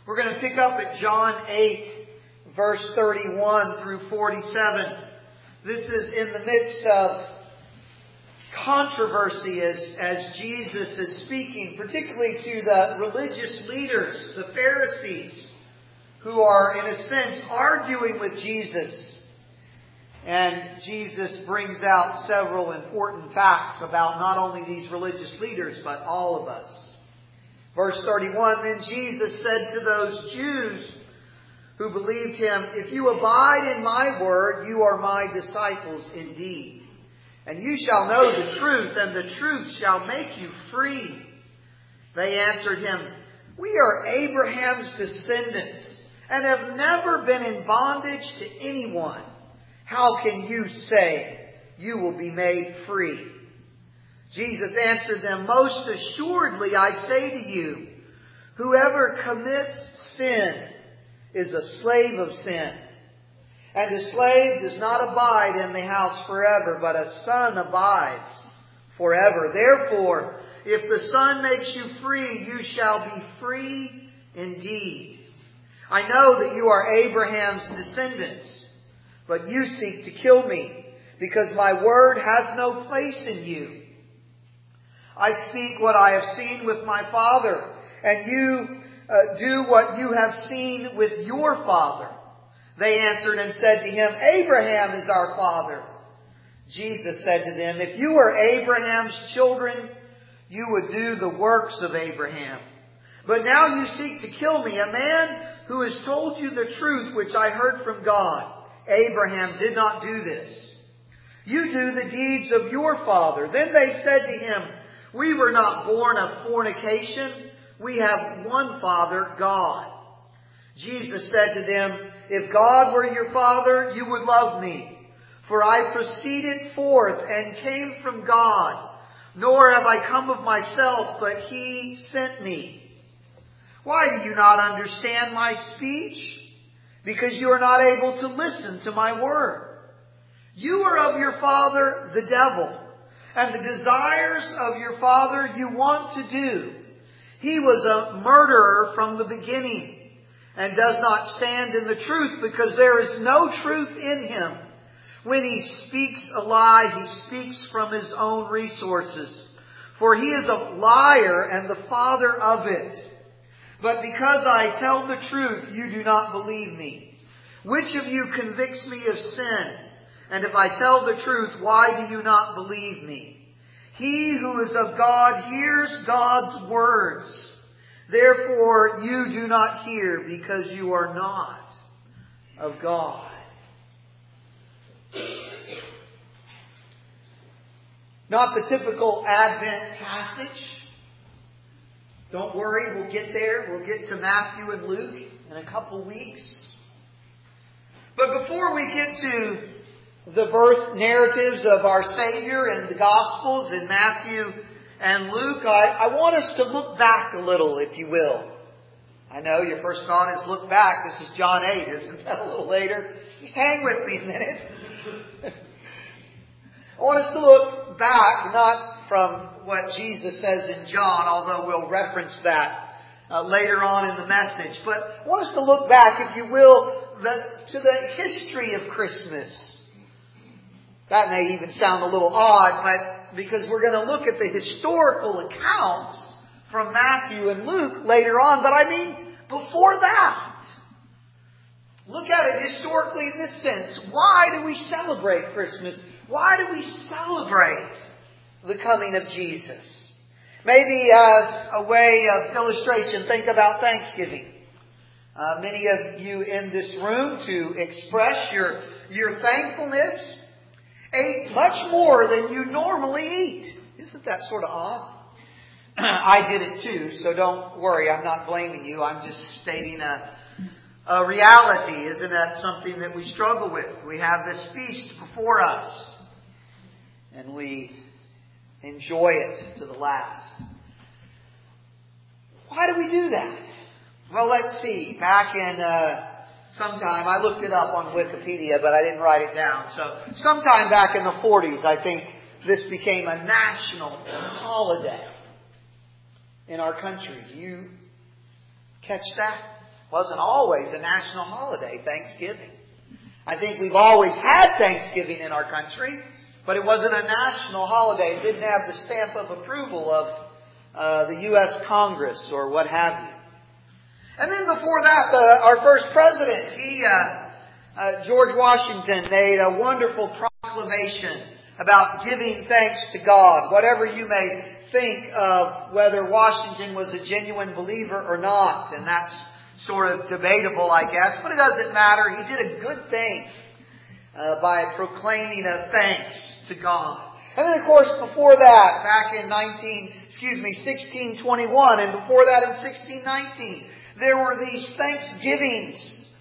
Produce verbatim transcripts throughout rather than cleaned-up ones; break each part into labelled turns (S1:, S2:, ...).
S1: We're going to pick up at John eight, verse thirty-one through forty-seven. This is in the midst of controversy as, as Jesus is speaking, particularly to the religious leaders, the Pharisees, who are, in a sense, arguing with Jesus. And Jesus brings out several important facts about not only these religious leaders, but all of us. Verse thirty-one, then Jesus said to those Jews who believed Him, if you abide in my word, you are my disciples indeed. And you shall know the truth, and the truth shall make you free. They answered Him, we are Abraham's descendants, and have never been in bondage to anyone. How can you say you will be made free? Jesus answered them, most assuredly I say to you, whoever commits sin is a slave of sin. And a slave does not abide in the house forever, but a son abides forever. Therefore, if the Son makes you free, you shall be free indeed. I know that you are Abraham's descendants, but you seek to kill me, because my word has no place in you. I speak what I have seen with my father, and you uh, do what you have seen with your father. They answered and said to Him, Abraham is our father. Jesus said to them, if you were Abraham's children, you would do the works of Abraham. But now you seek to kill me, a man who has told you the truth which I heard from God. Abraham did not do this. You do the deeds of your father. Then they said to Him, we were not born of fornication. We have one Father, God. Jesus said to them, if God were your Father, you would love me. For I proceeded forth and came from God. Nor have I come of myself, but He sent me. Why do you not understand my speech? Because you are not able to listen to my word. You are of your father, the devil, and the desires of your father you want to do. He was a murderer from the beginning, and does not stand in the truth, because there is no truth in him. When he speaks a lie, he speaks from his own resources, for he is a liar and the father of it. But because I tell the truth, you do not believe me. Which of you convicts me of sin? And if I tell the truth, why do you not believe me? He who is of God hears God's words. Therefore you do not hear, because you are not of God. Not the typical Advent passage. Don't worry, we'll get there. We'll get to Matthew and Luke in a couple weeks. But before we get to the birth narratives of our Savior in the Gospels in Matthew and Luke, I, I want us to look back a little, if you will. I know your first thought is look back. This is John eight, isn't that a little later? Just hang with me a minute. I want us to look back, not from what Jesus says in John, although we'll reference that uh, later on in the message. But I want us to look back, if you will, the, to the history of Christmas. That may even sound a little odd, but because we're going to look at the historical accounts from Matthew and Luke later on. But I mean, before that, look at it historically in this sense. Why do we celebrate Christmas? Why do we celebrate the coming of Jesus? Maybe as a way of illustration, think about Thanksgiving. Uh, many of you in this room, to express your, your thankfulness, ate much more than you normally eat. Isn't that sort of odd? I did it too, so don't worry, I'm not blaming you. I'm just stating a, a reality. Isn't that something that we struggle with? We have this feast before us, and we enjoy it to the last. Why do we do that? Well, let's see. Back in uh, sometime, I looked it up on Wikipedia, but I didn't write it down. So sometime back in the forties, I think this became a national holiday in our country. Do you catch that? wasn't always a national holiday, Thanksgiving. I think we've always had Thanksgiving in our country, but it wasn't a national holiday. It didn't have the stamp of approval of uh, the U S Congress or what have you. And then before that, the, our first president, he, uh, uh, George Washington, made a wonderful proclamation about giving thanks to God. Whatever you may think of whether Washington was a genuine believer or not, and that's sort of debatable, I guess, but it doesn't matter. He did a good thing uh, by proclaiming a thanks to God. And then, of course, before that, back in nineteen, excuse me, sixteen twenty-one, and before that in sixteen nineteen, there were these Thanksgivings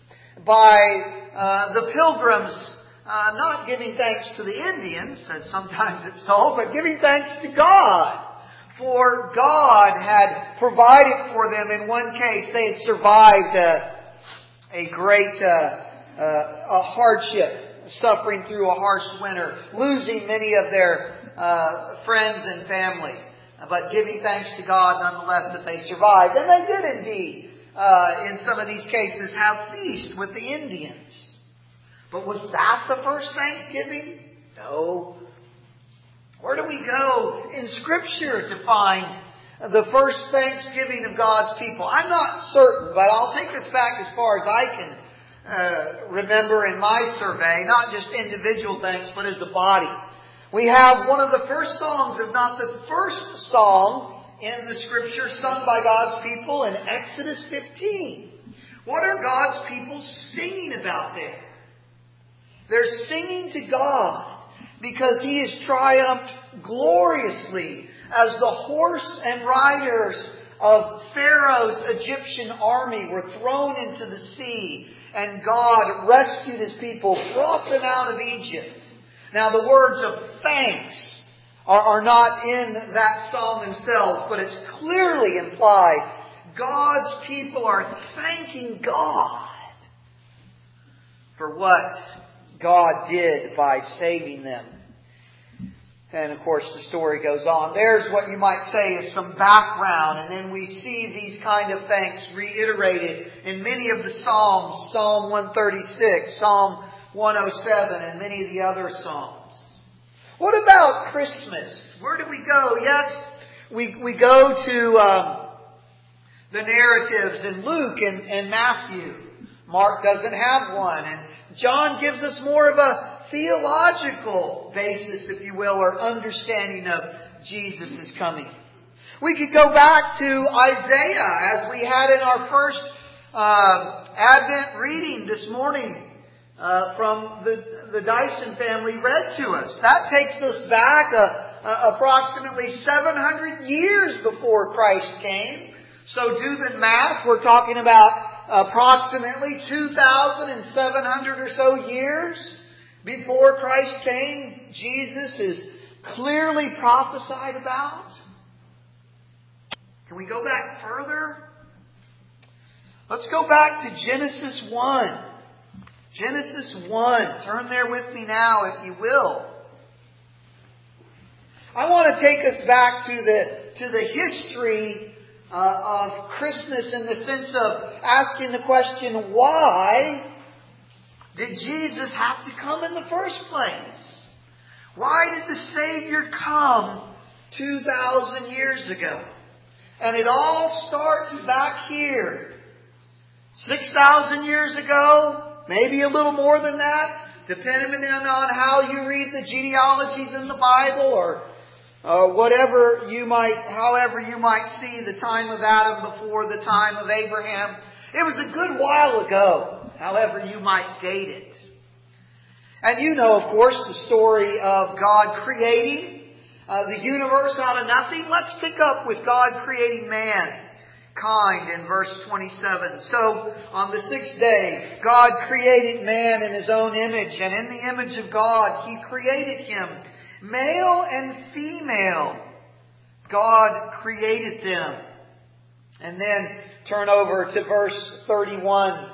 S1: by uh, the Pilgrims, uh, not giving thanks to the Indians, as sometimes it's told, but giving thanks to God. For God had provided for them. In one case, they had survived a, a great uh, uh, a hardship, suffering through a harsh winter, losing many of their uh, friends and family, but giving thanks to God nonetheless that they survived. And they did indeed, uh, in some of these cases, have feast with the Indians. But was that the first Thanksgiving? No. Where do we go in Scripture to find the first Thanksgiving of God's people? I'm not certain, but I'll take us back as far as I can uh, remember in my survey, not just individual thanks, but as a body. We have one of the first songs, if not the first song in the Scripture sung by God's people in Exodus fifteen. What are God's people singing about there? They're singing to God because He has triumphed gloriously as the horse and riders of Pharaoh's Egyptian army were thrown into the sea, and God rescued His people, brought them out of Egypt. Now the words of thanks are, are not in that song themselves, but it's clearly implied. God's people are thanking God for what God did by saving them. And of course the story goes on. There's what you might say is some background, and then we see these kind of thanks reiterated in many of the Psalms. Psalm one thirty-six, Psalm one oh seven, and many of the other Psalms. What about Christmas? Where do we go? Yes, we, we go to um, the narratives in Luke and, and Matthew. Mark doesn't have one, and John gives us more of a theological basis, if you will, or understanding of Jesus' coming. We could go back to Isaiah, as we had in our first uh, Advent reading this morning uh, from the, the Dyson family read to us. That takes us back uh, uh, approximately seven hundred years before Christ came. So do the math. We're talking about approximately two thousand seven hundred or so years before Christ came. Jesus is clearly prophesied about. Can we go back further? Let's go back to Genesis one. Genesis one. Turn there with me now, if you will. I want to take us back to the, to the history Uh, of Christmas, in the sense of asking the question, why did Jesus have to come in the first place? Why did the Savior come two thousand years ago? And it all starts back here. six thousand years ago, maybe a little more than that, depending on how you read the genealogies in the Bible, or Uh, whatever you might, however you might see the time of Adam before the time of Abraham. It was a good while ago, however you might date it. And you know, of course, the story of God creating uh, the universe out of nothing. Let's pick up with God creating mankind in verse twenty-seven. So, on the sixth day, God created man in His own image, and in the image of God He created him. Male and female, God created them. And then turn over to verse thirty-one.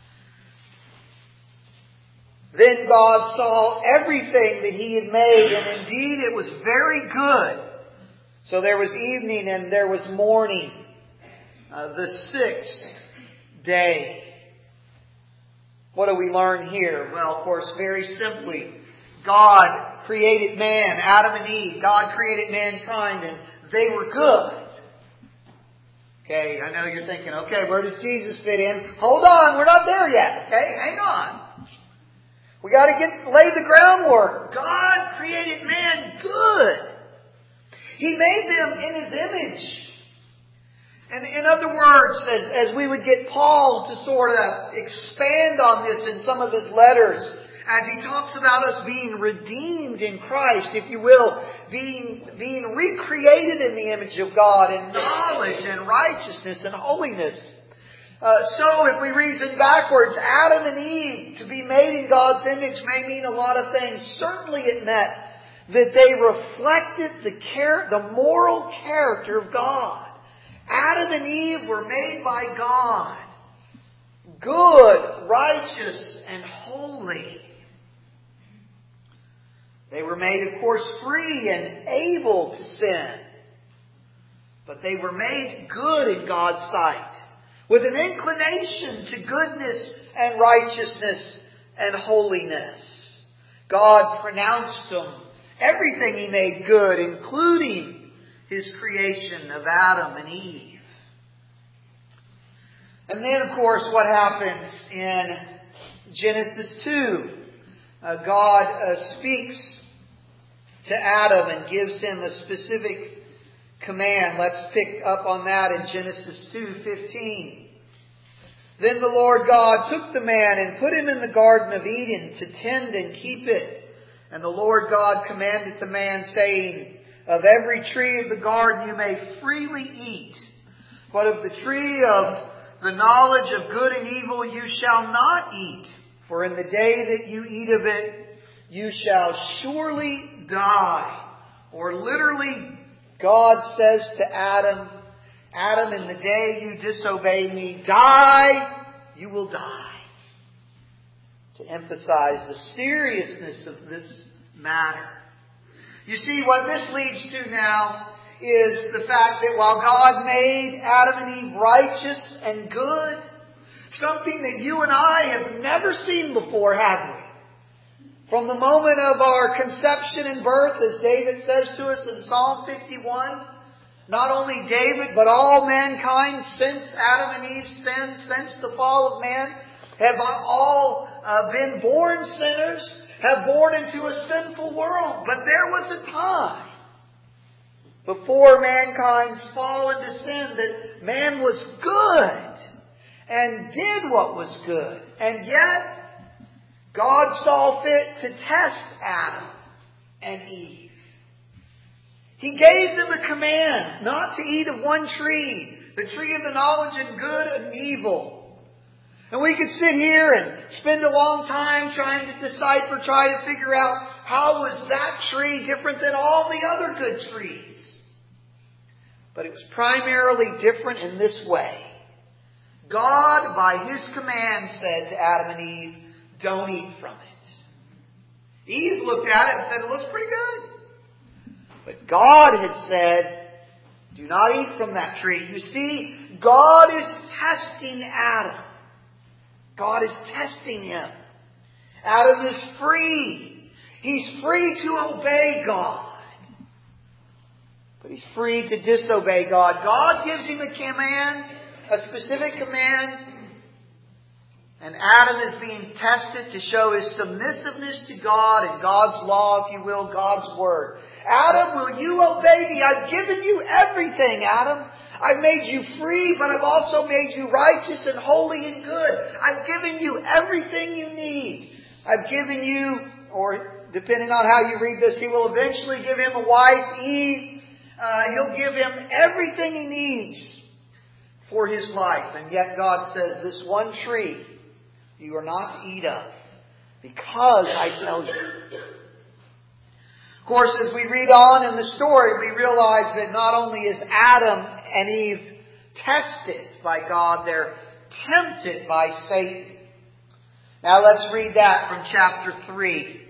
S1: Then God saw everything that He had made, and indeed it was very good. So there was evening and there was morning, uh, the sixth day. What do we learn here? Well, of course, very simply, God created man, Adam and Eve. God created mankind, and they were good. Okay, I know you're thinking, okay, where does Jesus fit in? Hold on, we're not there yet. Okay, hang on. We got to get lay the groundwork. God created man good. He made them in His image. And in other words, as, as we would get Paul to sort of expand on this in some of his letters, as he talks about us being redeemed in Christ, if you will, being, being recreated in the image of God in knowledge and righteousness and holiness. Uh, so if we reason backwards, Adam and Eve to be made in God's image may mean a lot of things. Certainly it meant that they reflected the, char- the moral character of God. Adam and Eve were made by God, good, righteous, and holy. They were made, of course, free and able to sin. But they were made good in God's sight, with an inclination to goodness and righteousness and holiness. God pronounced them everything He made good, including His creation of Adam and Eve. And then, of course, what happens in Genesis two? Uh, God uh, speaks to Adam and gives him a specific command. Let's pick up on that in Genesis two fifteen. Then the Lord God took the man and put him in the Garden of Eden to tend and keep it. And the Lord God commanded the man, saying, of every tree of the garden you may freely eat, but of the tree of the knowledge of good and evil you shall not eat. For in the day that you eat of it, you shall surely die. Or literally, God says to Adam, Adam, in the day you disobey me, die, you will die. To emphasize the seriousness of this matter. You see, what this leads to now is the fact that while God made Adam and Eve righteous and good, something that you and I have never seen before, have we? From the moment of our conception and birth, as David says to us in Psalm fifty-one, not only David, but all mankind since Adam and Eve sinned, since the fall of man, have all uh, been born sinners, have born into a sinful world. But there was a time before mankind's fall into sin that man was good and did what was good. And yet, God saw fit to test Adam and Eve. He gave them a command not to eat of one tree, the tree of the knowledge of good and evil. And we could sit here and spend a long time trying to decipher, try to figure out how was that tree different than all the other good trees. But it was primarily different in this way. God, by His command, said to Adam and Eve, don't eat from it. Eve looked at it and said, it looks pretty good. But God had said, do not eat from that tree. You see, God is testing Adam. God is testing him. Adam is free. He's free to obey God. But he's free to disobey God. God gives him a command, a specific command. And Adam is being tested to show his submissiveness to God and God's law, if you will, God's Word. Adam, will you obey me? I've given you everything, Adam. I've made you free, but I've also made you righteous and holy and good. I've given you everything you need. I've given you, or depending on how you read this, He will eventually give him a wife, Eve. Uh, he'll give him everything he needs for his life. And yet God says, this one tree you are not to eat of, because I tell you. Of course, as we read on in the story, we realize that not only is Adam and Eve tested by God, they're tempted by Satan. Now let's read that from chapter three.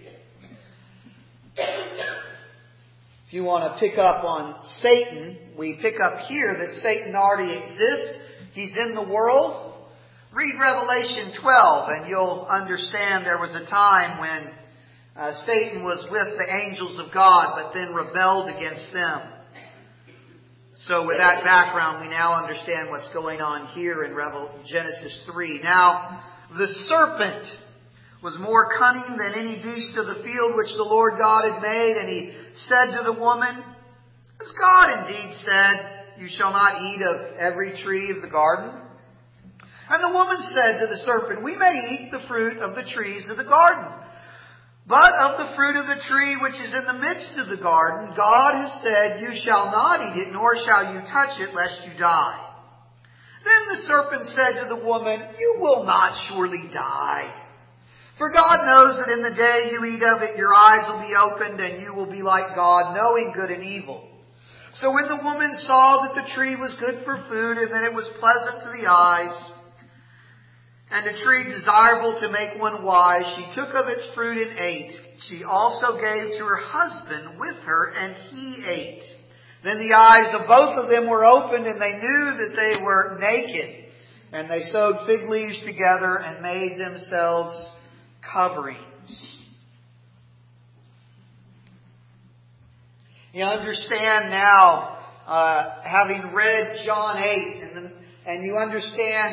S1: If you want to pick up on Satan, we pick up here that Satan already exists. He's in the world. Read Revelation twelve and you'll understand there was a time when uh, Satan was with the angels of God but then rebelled against them. So with that background, we now understand what's going on here in Genesis three. Now, the serpent was more cunning than any beast of the field which the Lord God had made. And he said to the woman, as God indeed said, you shall not eat of every tree of the garden. And the woman said to the serpent, we may eat the fruit of the trees of the garden. But of the fruit of the tree which is in the midst of the garden, God has said, you shall not eat it, nor shall you touch it, lest you die. Then the serpent said to the woman, you will not surely die. For God knows that in the day you eat of it, your eyes will be opened, and you will be like God, knowing good and evil. So when the woman saw that the tree was good for food, and that it was pleasant to the eyes, and a tree desirable to make one wise, she took of its fruit and ate. She also gave to her husband with her, and he ate. Then the eyes of both of them were opened, and they knew that they were naked. And they sewed fig leaves together and made themselves coverings. You understand now, uh, having read John eight, and, the, and you understand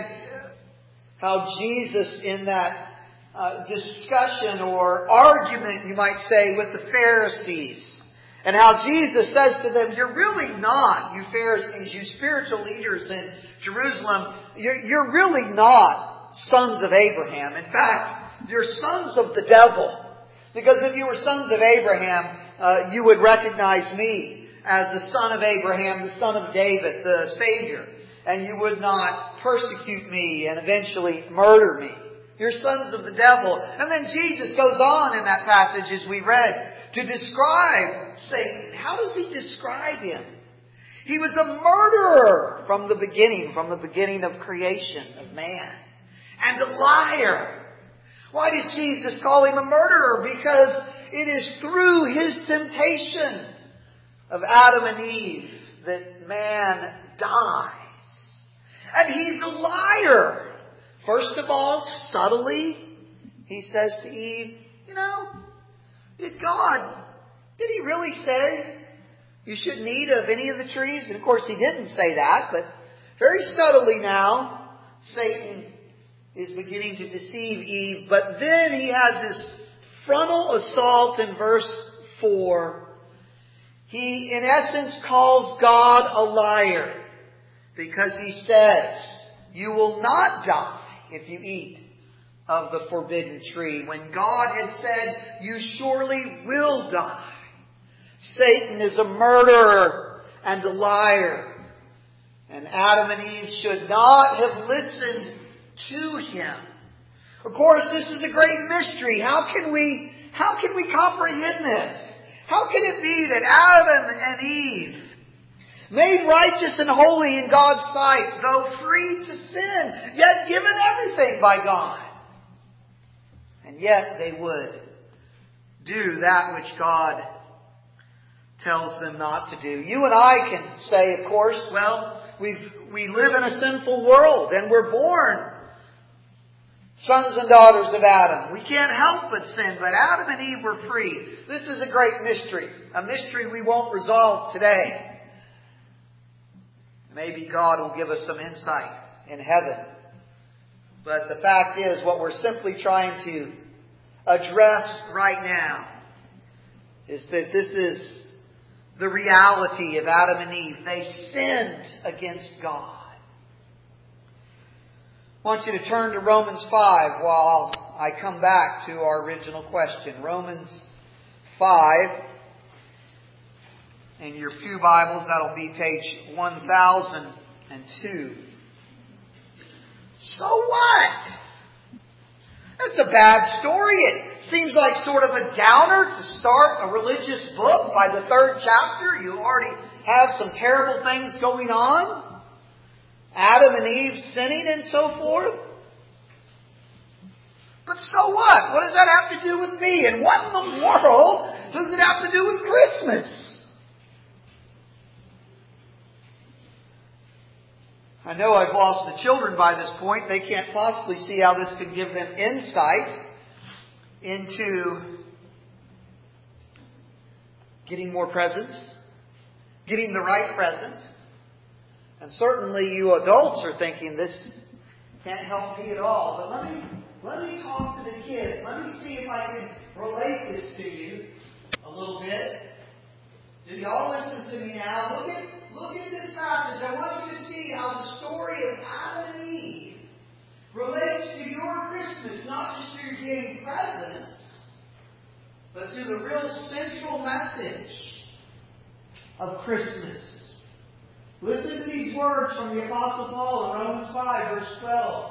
S1: how Jesus in that uh, discussion or argument, you might say, with the Pharisees, and how Jesus says to them, you're really not, you Pharisees, you spiritual leaders in Jerusalem, you're, you're really not sons of Abraham. In fact, you're sons of the devil. Because if you were sons of Abraham, uh, you would recognize me as the son of Abraham, the son of David, the Savior. And you would not persecute me and eventually murder me. You're sons of the devil. And then Jesus goes on in that passage, as we read, to describe Satan. How does he describe him? He was a murderer from the beginning, from the beginning of creation of man. And a liar. Why does Jesus call him a murderer? Because it is through his temptation of Adam and Eve that man dies. And he's a liar. First of all, subtly, he says to Eve, you know, did God, did he really say you shouldn't eat of any of the trees? And of course he didn't say that, but very subtly now, Satan is beginning to deceive Eve. But then he has this frontal assault in verse four. He, in essence, calls God a liar. Because he says, you will not die if you eat of the forbidden tree. When God had said, you surely will die. Satan is a murderer and a liar. And Adam and Eve should not have listened to him. Of course, this is a great mystery. How can we, how can we comprehend this? How can it be that Adam and Eve, made righteous and holy in God's sight, though free to sin, yet given everything by God, and yet they would do that which God tells them not to do? You and I can say, of course, well, we we live in a sinful world, and we're born sons and daughters of Adam. We can't help but sin, but Adam and Eve were free. This is a great mystery, a mystery we won't resolve today. Maybe God will give us some insight in heaven. But the fact is, what we're simply trying to address right now is that this is the reality of Adam and Eve. They sinned against God. I want you to turn to Romans five while I come back to our original question. Romans five. In your pew Bibles, that'll be page one thousand two. So what? That's a bad story. It seems like sort of a downer to start a religious book. By the third chapter, you already have some terrible things going on. Adam and Eve sinning and so forth. But so what? What does that have to do with me? And what in the world does it have to do with Christmas? I know I've lost the children by this point. They can't possibly see how this could give them insight into getting more presents, getting the right present. And certainly you adults are thinking, this can't help me at all. But let me, let me talk to the kids. Let me see if I can relate this to you a little bit. Do y'all listen to me now? Look at, look at this passage. I want you to see how the story of Adam and Eve relates to your Christmas, not just to your getting presents, but to the real central message of Christmas. Listen to these words from the Apostle Paul in Romans five, verse twelve.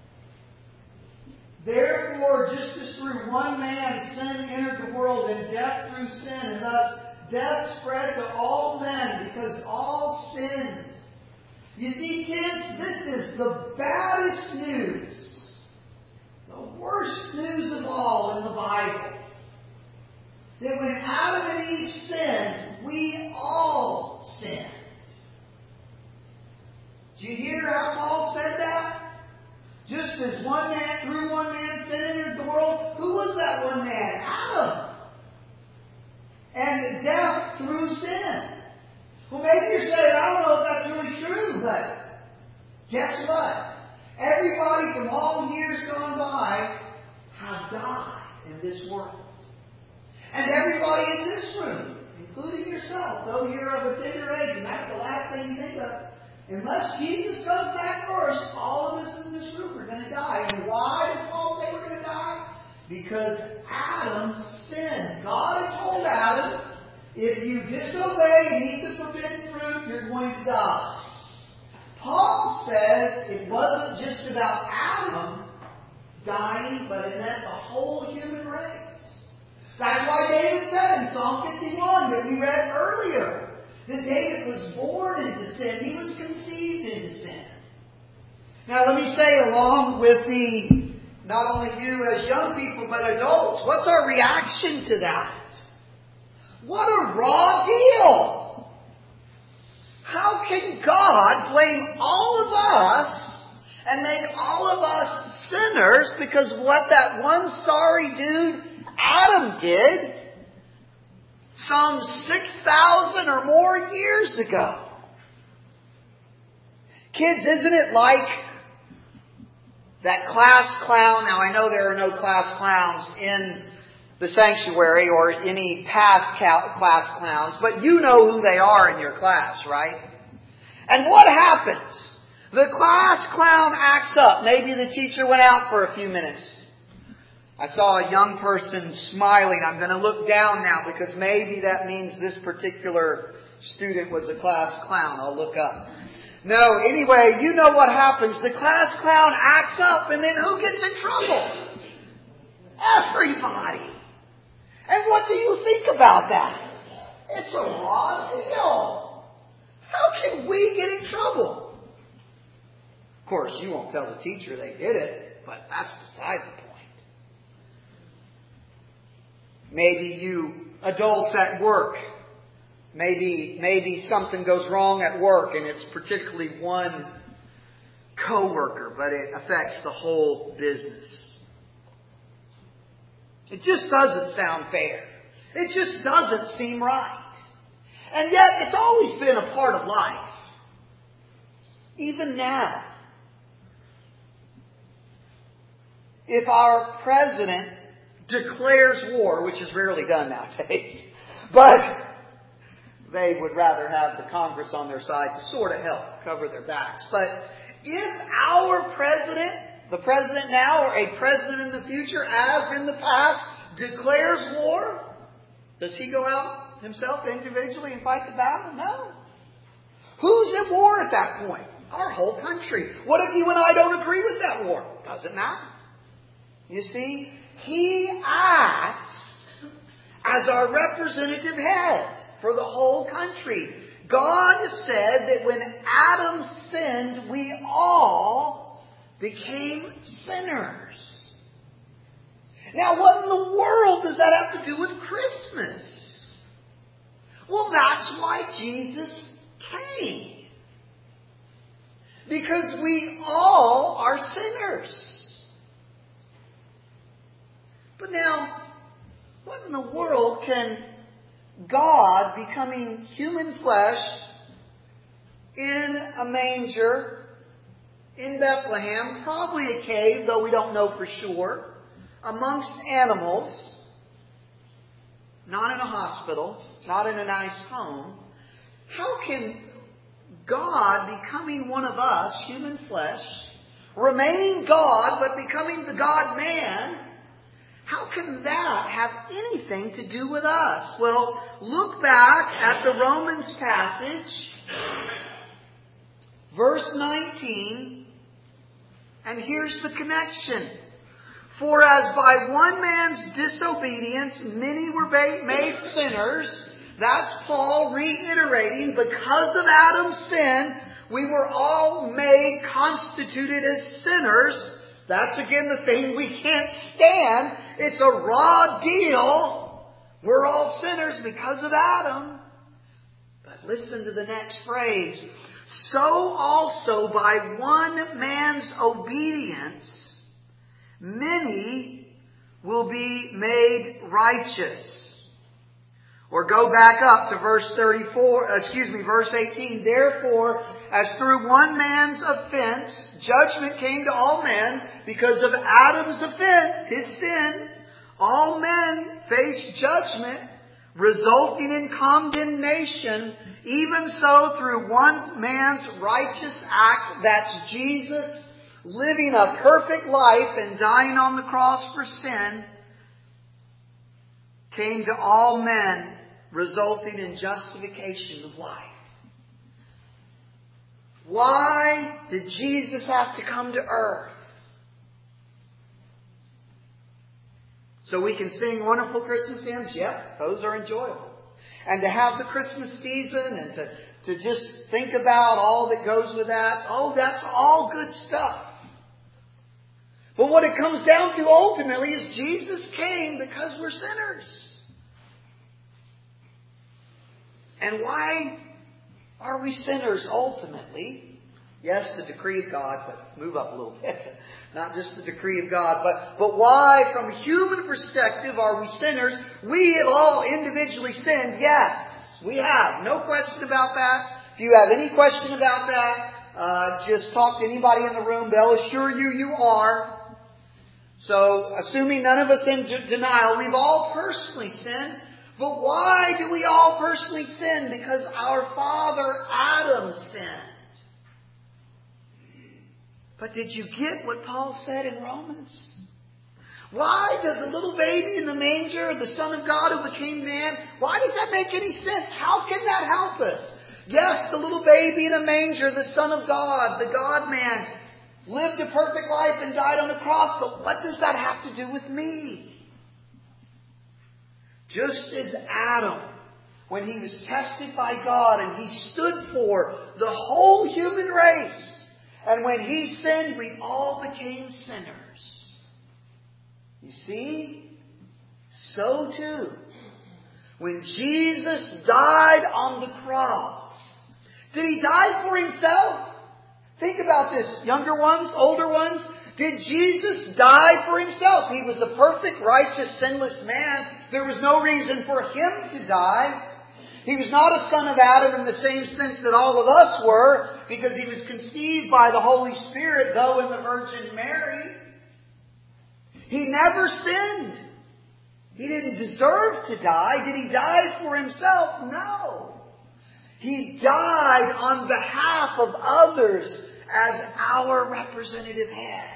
S1: Therefore, just as through one man sin entered the world, and death through sin, and thus death spread to all men because all sinned. You see, kids, this is the baddest news. The worst news of all in the Bible. That when Adam and Eve sinned, we all sinned. Did you hear how Paul said that? Just as one man, through one man, sin entered the world. Who was that one man? Adam. And death through sin. Well, maybe you're saying, I don't know if that's really true, but guess what? Everybody from all years gone by have died in this world. And everybody in this room, including yourself, though you're of a tender age, and that's the last thing you think of, unless Jesus comes back first, all of us in this room are going to die. And why does Paul say we're going to die? Because Adam sinned. God had told Adam, if you disobey and eat the forbidden fruit, you're going to die. Paul says it wasn't just about Adam dying, but it meant the whole human race. That's why David said in Psalm fifty-one that we read earlier, that David was born into sin. He was conceived into sin. Now let me say, along with the, not only you as young people, but adults, what's our reaction to that? What a raw deal! How can God blame all of us and make all of us sinners because what that one sorry dude, Adam, did some six thousand or more years ago? Kids, isn't it like that class clown? Now, I know there are no class clowns in the sanctuary or any past class clowns, but you know who they are in your class, right? And what happens? The class clown acts up. Maybe the teacher went out for a few minutes. I saw a young person smiling. I'm going to look down now because maybe that means this particular student was a class clown. I'll look up. No, anyway, you know what happens. The class clown acts up, and then who gets in trouble? Everybody. And what do you think about that? It's a raw deal. How can we get in trouble? Of course, you won't tell the teacher they did it, but that's beside the point. Maybe you adults at work, maybe maybe something goes wrong at work, and it's particularly one coworker, but it affects the whole business. It just doesn't sound fair. It just doesn't seem right. And yet, it's always been a part of life. Even now. If our president declares war, which is rarely done nowadays, but they would rather have the Congress on their side to sort of help cover their backs. But if our president, the president now or a president in the future, as in the past, declares war, does he go out himself individually and fight the battle? No. Who's at war at that point? Our whole country. What if you and I don't agree with that war? Doesn't matter. You see, he acts as our representative head for the whole country. God said that when Adam sinned, we all became sinners. Now, what in the world does that have to do with Christmas? Well, that's why Jesus came. Because we all are sinners. But now, what in the world can God becoming human flesh in a manger in Bethlehem, probably a cave, though we don't know for sure, amongst animals, not in a hospital, not in a nice home, how can God becoming one of us, human flesh, remaining God but becoming the God-man, how can that have anything to do with us? Well, look back at the Romans passage, verse nineteen, and here's the connection. For as by one man's disobedience many were made sinners, that's Paul reiterating, because of Adam's sin, we were all made, constituted as sinners. That's again the thing we can't stand. It's a raw deal. We're all sinners because of Adam. But listen to the next phrase. So also by one man's obedience, many will be made righteous. Or go back up to verse thirty-four, excuse me, verse eighteen. Therefore, as through one man's offense, judgment came to all men because of Adam's offense, his sin, all men face judgment, resulting in condemnation. Even so, through one man's righteous act, that's Jesus, living a perfect life and dying on the cross for sin, came to all men, resulting in justification of life. Why did Jesus have to come to earth? So we can sing wonderful Christmas hymns? Yeah, those are enjoyable. And to have the Christmas season and to, to just think about all that goes with that, oh, that's all good stuff. But what it comes down to ultimately is Jesus came because we're sinners. And why are we sinners ultimately? Yes, the decree of God, but move up a little bit. Not just the decree of God, but, but why, from a human perspective, are we sinners? We have all individually sinned, yes. We have. No question about that. If you have any question about that, uh, just talk to anybody in the room. They'll assure you you are. So, assuming none of us in denial, we've all personally sinned. But why do we all personally sin? Because our father Adam sinned. But did you get what Paul said in Romans? Why does the little baby in the manger, the Son of God who became man, why does that make any sense? How can that help us? Yes, the little baby in a manger, the Son of God, the God-man, lived a perfect life and died on the cross. But what does that have to do with me? Just as Adam, when he was tested by God and he stood for the whole human race, and when he sinned, we all became sinners. You see? So too, when Jesus died on the cross, did he die for himself? Think about this, younger ones, older ones. Did Jesus die for himself? He was a perfect, righteous, sinless man. There was no reason for him to die. He was not a son of Adam in the same sense that all of us were, because he was conceived by the Holy Spirit, though in the Virgin Mary. He never sinned. He didn't deserve to die. Did he die for himself? No. He died on behalf of others as our representative head.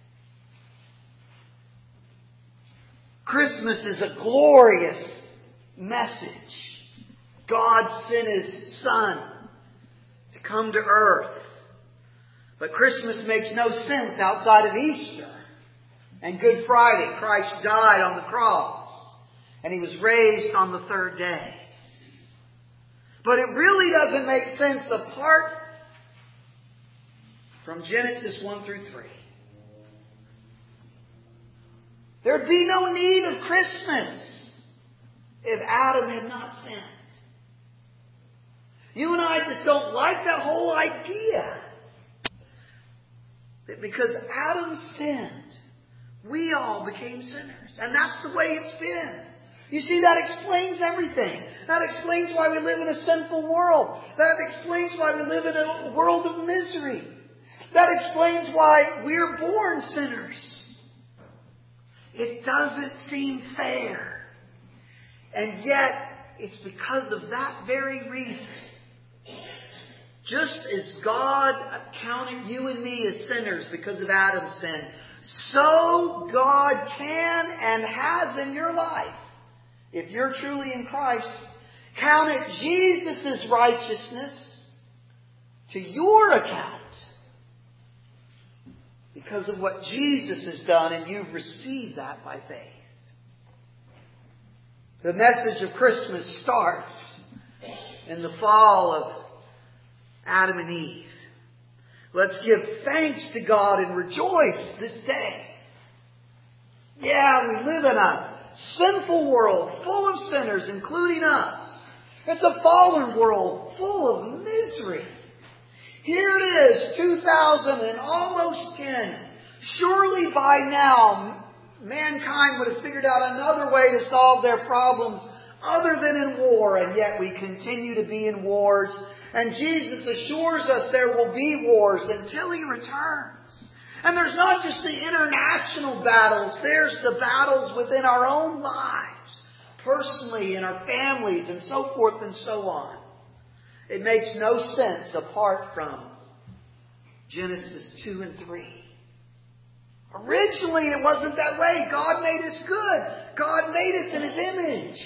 S1: Christmas is a glorious message. God sent His Son to come to earth. But Christmas makes no sense outside of Easter and Good Friday. Christ died on the cross and He was raised on the third day. But it really doesn't make sense apart from Genesis one through three. There'd be no need of Christmas if Adam had not sinned. You and I just don't like that whole idea. that because Adam sinned, we all became sinners. And that's the way it's been. You see, that explains everything. That explains why we live in a sinful world. That explains why we live in a world of misery. That explains why we're born sinners. It doesn't seem fair. And yet, it's because of that very reason. Just as God counted you and me as sinners because of Adam's sin, so God can and has in your life, if you're truly in Christ, counted Jesus' righteousness to your account because of what Jesus has done, and you've received that by faith. The message of Christmas starts in the fall of Adam and Eve. Let's give thanks to God and rejoice this day. Yeah, we live in a sinful world full of sinners, including us. It's a fallen world full of misery. Here it is, two thousand and almost ten. Surely by now, mankind would have figured out another way to solve their problems other than in war, and yet we continue to be in wars. And Jesus assures us there will be wars until He returns. And there's not just the international battles, there's the battles within our own lives, personally, in our families, and so forth and so on. It makes no sense apart from Genesis two and three. Originally it wasn't that way. God made us good. God made us in His image.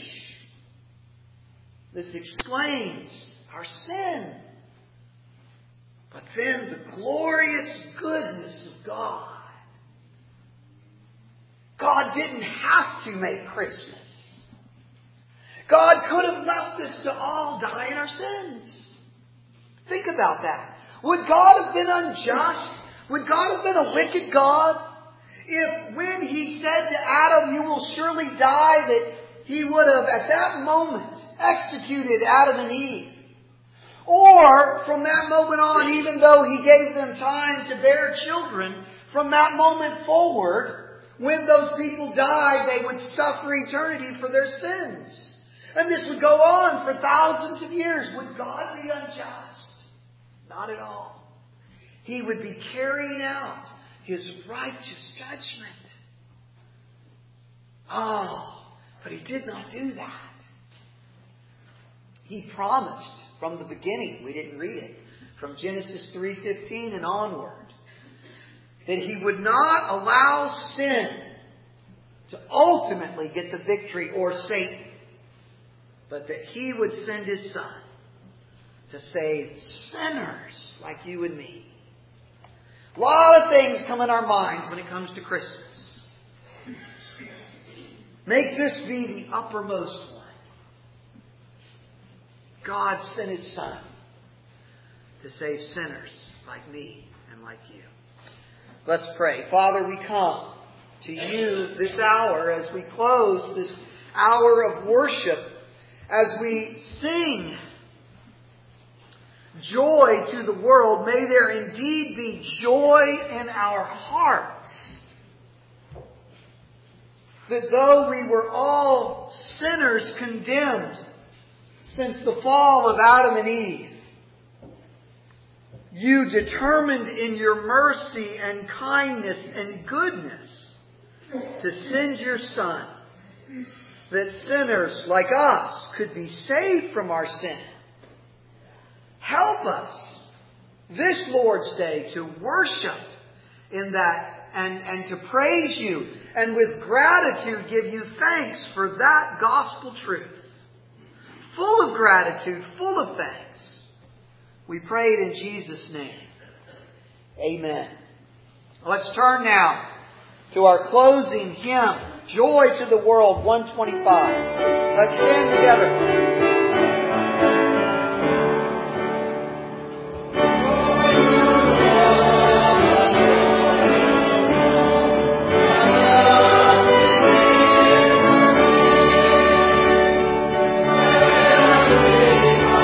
S1: This explains our sin. But then the glorious goodness of God. God didn't have to make Christmas. God could have left us to all die in our sins. Think about that. Would God have been unjust? Would God have been a wicked God if when He said to Adam, "You will surely die," that He would have at that moment executed Adam and Eve? Or, from that moment on, even though He gave them time to bear children, from that moment forward, when those people died, they would suffer eternity for their sins. And this would go on for thousands of years. Would God be unjust? Not at all. He would be carrying out His righteous judgment. Oh, but He did not do that. He promised from the beginning, we didn't read it, from Genesis three fifteen and onward, that He would not allow sin to ultimately get the victory or Satan, but that He would send His Son to save sinners like you and me. A lot of things come in our minds when it comes to Christmas. Make this be the uppermost one. God sent His Son to save sinners like me and like you. Let's pray. Father, we come to You this hour as we close this hour of worship, as we sing joy to the world. May there indeed be joy in our hearts. That though we were all sinners condemned since the fall of Adam and Eve, You determined in Your mercy and kindness and goodness to send Your Son, that sinners like us could be saved from our sin. Help us this Lord's Day to worship in that and, and to praise You, and with gratitude give You thanks for that gospel truth. Full of gratitude, full of thanks. We pray it in Jesus' name. Amen. Let's turn now to our closing hymn, Joy to the World, one twenty-five. Let's stand together.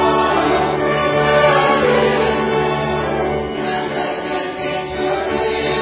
S2: Thank you.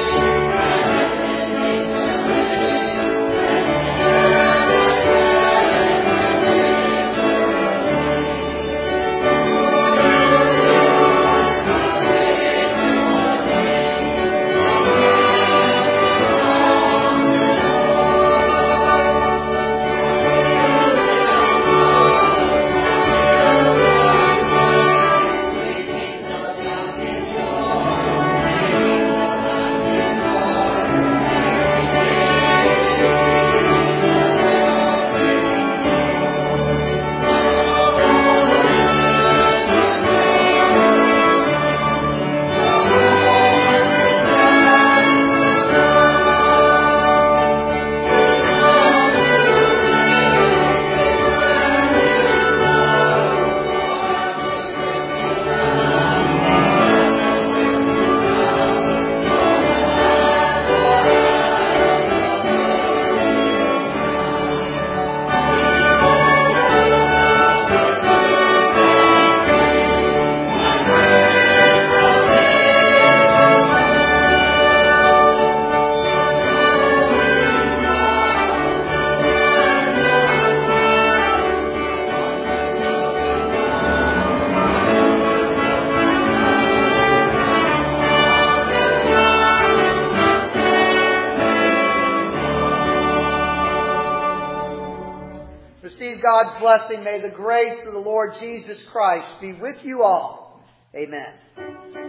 S1: God's blessing. May the grace of the Lord Jesus Christ be with you all. Amen.